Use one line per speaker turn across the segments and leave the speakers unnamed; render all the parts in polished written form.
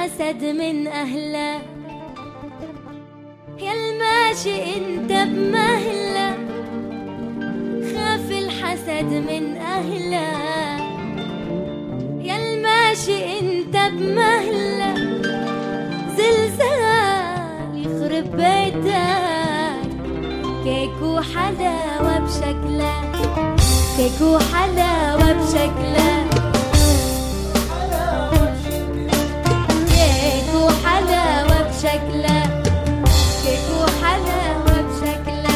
الحسد من أهله، يا الماشي انت بمهله، خاف الحسد من أهله، يا الماشي انت بمهله، زلزال يخرب بيتك، كيك وحلاوة بشكله، كيك وحلاوة بشكله، كيك وحلاوة بشكله، كيك وحلاوة بشكله.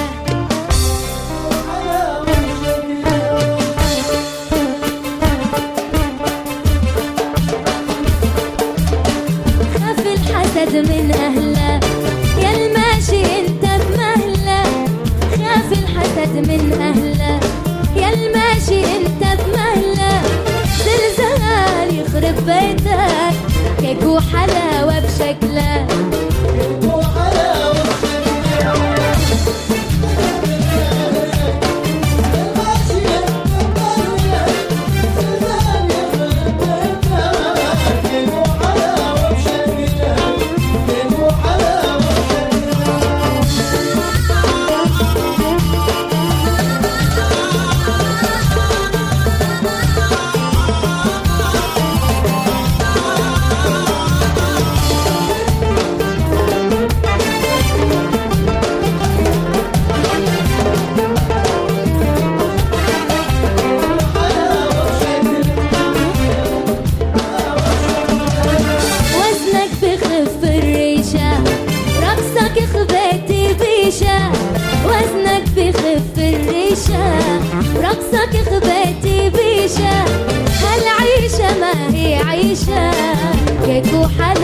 خاف الحسد من أهله، يا الماشي انت بمهله، خاف الحسد من أهله، يا الماشي انت بمهله، زلزال يخرب بيتك، كيك وحلاوة بشكله. وزنك بخف الريشة، رقصك خبيتي بيشة، هالعيشة ما هي عيشة، كيك وحلاوة